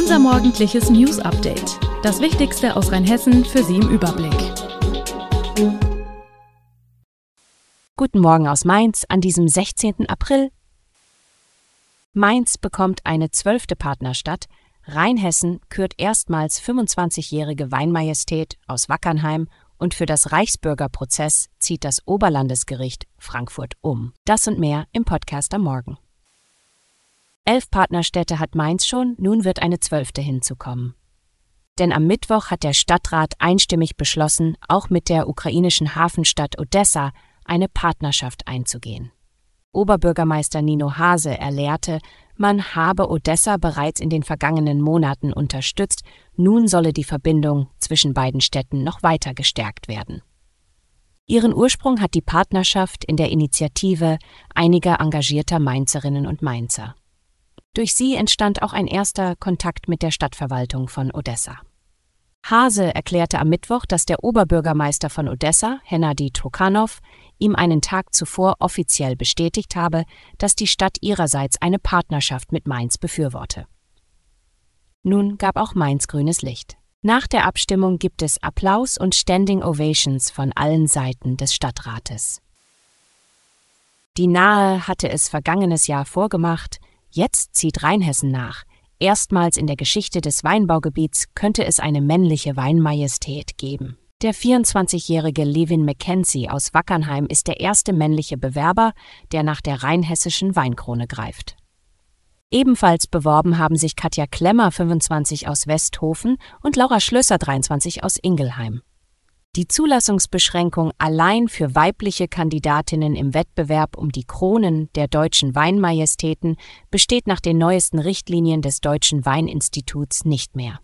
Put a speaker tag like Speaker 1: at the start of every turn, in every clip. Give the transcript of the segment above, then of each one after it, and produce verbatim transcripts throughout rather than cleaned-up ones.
Speaker 1: Unser morgendliches News-Update. Das Wichtigste aus Rheinhessen für Sie im Überblick.
Speaker 2: Guten Morgen aus Mainz an diesem sechzehnten April. Mainz bekommt eine zwölfte Partnerstadt. Rheinhessen kürt erstmals fünfundzwanzigjährige Weinmajestät aus Wackernheim und für das Reichsbürgerprozess zieht das Oberlandesgericht Frankfurt um. Das und mehr im Podcast am Morgen. Elf Partnerstädte hat Mainz schon, nun wird eine zwölfte hinzukommen. Denn am Mittwoch hat der Stadtrat einstimmig beschlossen, auch mit der ukrainischen Hafenstadt Odessa eine Partnerschaft einzugehen. Oberbürgermeister Nino Hase erklärte, man habe Odessa bereits in den vergangenen Monaten unterstützt, nun solle die Verbindung zwischen beiden Städten noch weiter gestärkt werden. Ihren Ursprung hat die Partnerschaft in der Initiative einiger engagierter Mainzerinnen und Mainzer. Durch sie entstand auch ein erster Kontakt mit der Stadtverwaltung von Odessa. Hase erklärte am Mittwoch, dass der Oberbürgermeister von Odessa, Hennady Trukhanov, ihm einen Tag zuvor offiziell bestätigt habe, dass die Stadt ihrerseits eine Partnerschaft mit Mainz befürworte. Nun gab auch Mainz grünes Licht. Nach der Abstimmung gibt es Applaus und Standing Ovations von allen Seiten des Stadtrates. Die Nahe hatte es vergangenes Jahr vorgemacht, jetzt zieht Rheinhessen nach. Erstmals in der Geschichte des Weinbaugebiets könnte es eine männliche Weinmajestät geben. Der vierundzwanzigjährige Levin Mackenzie aus Wackernheim ist der erste männliche Bewerber, der nach der rheinhessischen Weinkrone greift. Ebenfalls beworben haben sich Katja Klemmer, fünfundzwanzig, aus Westhofen und Laura Schlösser, dreiundzwanzig, aus Ingelheim. Die Zulassungsbeschränkung allein für weibliche Kandidatinnen im Wettbewerb um die Kronen der deutschen Weinmajestäten besteht nach den neuesten Richtlinien des Deutschen Weininstituts nicht mehr.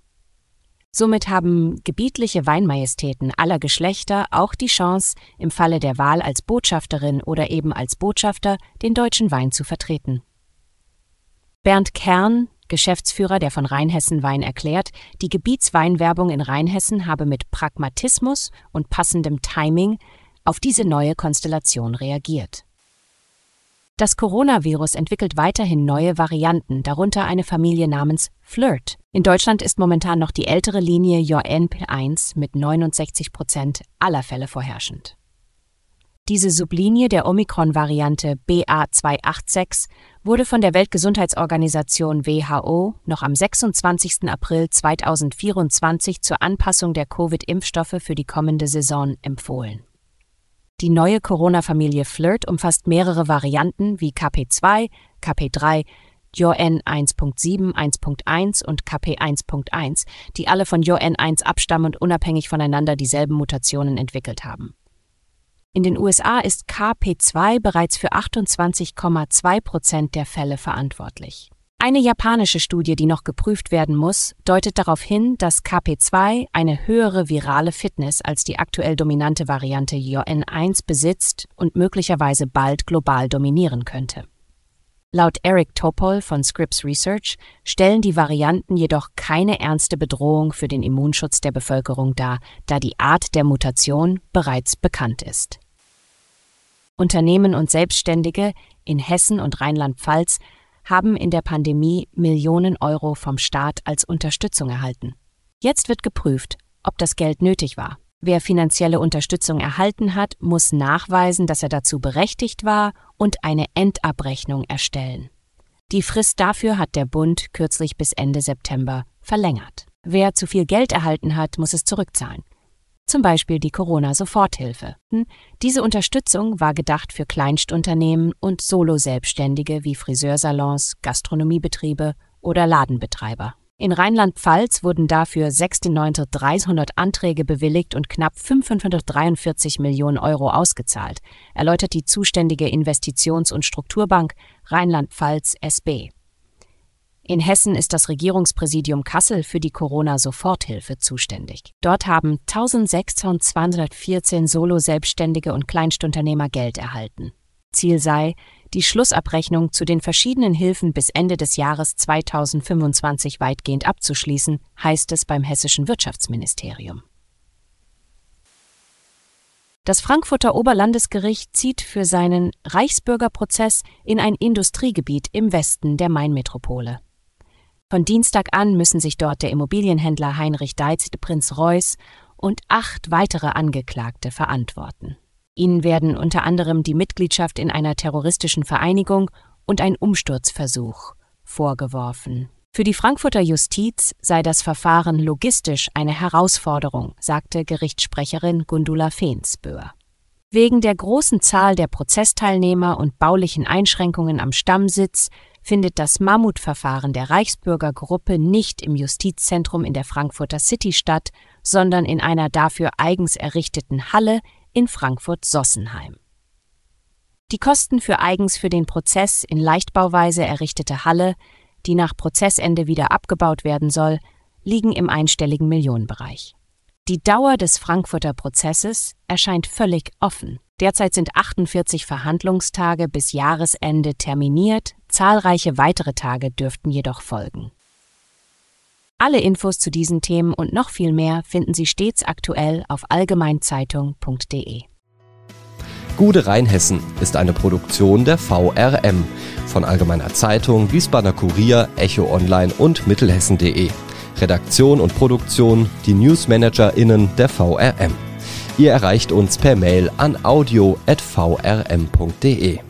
Speaker 2: Somit haben gebietliche Weinmajestäten aller Geschlechter auch die Chance, im Falle der Wahl als Botschafterin oder eben als Botschafter den deutschen Wein zu vertreten. Bernd Kern, Geschäftsführer der von Rheinhessen Wein, erklärt, die Gebietsweinwerbung in Rheinhessen habe mit Pragmatismus und passendem Timing auf diese neue Konstellation reagiert. Das Coronavirus entwickelt weiterhin neue Varianten, darunter eine Familie namens Flirt. In Deutschland ist momentan noch die ältere Linie J N P eins mit neunundsechzig Prozent aller Fälle vorherrschend. Diese Sublinie der Omikron-Variante B A zwei acht sechs wurde von der Weltgesundheitsorganisation W H O noch am sechsundzwanzigsten April zweitausendvierundzwanzig zur Anpassung der Covid-Impfstoffe für die kommende Saison empfohlen. Die neue Corona-Familie Flirt umfasst mehrere Varianten wie K P zwei, K P drei, J N eins Punkt sieben, eins Punkt eins und K P eins Punkt eins, die alle von J N eins abstammen und unabhängig voneinander dieselben Mutationen entwickelt haben. In den U S A ist K P zwei bereits für achtundzwanzig Komma zwei Prozent der Fälle verantwortlich. Eine japanische Studie, die noch geprüft werden muss, deutet darauf hin, dass K P zwei eine höhere virale Fitness als die aktuell dominante Variante J N eins besitzt und möglicherweise bald global dominieren könnte. Laut Eric Topol von Scripps Research stellen die Varianten jedoch keine ernste Bedrohung für den Immunschutz der Bevölkerung dar, da die Art der Mutation bereits bekannt ist. Unternehmen und Selbstständige in Hessen und Rheinland-Pfalz haben in der Pandemie Millionen Euro vom Staat als Unterstützung erhalten. Jetzt wird geprüft, ob das Geld nötig war. Wer finanzielle Unterstützung erhalten hat, muss nachweisen, dass er dazu berechtigt war und eine Endabrechnung erstellen. Die Frist dafür hat der Bund kürzlich bis Ende September verlängert. Wer zu viel Geld erhalten hat, muss es zurückzahlen. Zum Beispiel die Corona-Soforthilfe. Diese Unterstützung war gedacht für Kleinstunternehmen und Solo-Selbstständige wie Friseursalons, Gastronomiebetriebe oder Ladenbetreiber. In Rheinland-Pfalz wurden dafür sechstausendneunhundertdreihundert Anträge bewilligt und knapp fünfhundertdreiundvierzig Millionen Euro ausgezahlt, erläutert die zuständige Investitions- und Strukturbank Rheinland-Pfalz S B. In Hessen ist das Regierungspräsidium Kassel für die Corona-Soforthilfe zuständig. Dort haben eintausendsechshundertvierzehn Solo-Selbstständige und Kleinstunternehmer Geld erhalten. Ziel sei, die Schlussabrechnung zu den verschiedenen Hilfen bis Ende des Jahres zweitausendfünfundzwanzig weitgehend abzuschließen, heißt es beim hessischen Wirtschaftsministerium. Das Frankfurter Oberlandesgericht zieht für seinen Reichsbürgerprozess in ein Industriegebiet im Westen der Mainmetropole. Von Dienstag an müssen sich dort der Immobilienhändler Heinrich Deitz de Prinz-Reuß und acht weitere Angeklagte verantworten. Ihnen werden unter anderem die Mitgliedschaft in einer terroristischen Vereinigung und ein Umsturzversuch vorgeworfen. Für die Frankfurter Justiz sei das Verfahren logistisch eine Herausforderung, sagte Gerichtssprecherin Gundula Feensböhr. Wegen der großen Zahl der Prozessteilnehmer und baulichen Einschränkungen am Stammsitz findet das Mammutverfahren der Reichsbürger Gruppe nicht im Justizzentrum in der Frankfurter City statt, sondern in einer dafür eigens errichteten Halle in Frankfurt-Sossenheim. Die Kosten für eigens für den Prozess in Leichtbauweise errichtete Halle, die nach Prozessende wieder abgebaut werden soll, liegen im einstelligen Millionenbereich. Die Dauer des Frankfurter Prozesses erscheint völlig offen. Derzeit sind achtundvierzig Verhandlungstage bis Jahresende terminiert, zahlreiche weitere Tage dürften jedoch folgen. Alle Infos zu diesen Themen und noch viel mehr finden Sie stets aktuell auf allgemeinzeitung punkt de.
Speaker 3: Gude Rheinhessen ist eine Produktion der V R M von Allgemeiner Zeitung, Wiesbadener Kurier, Echo Online und Mittelhessen punkt de. Redaktion und Produktion die NewsmanagerInnen der V R M. Ihr erreicht uns per Mail an audio at v r m punkt de.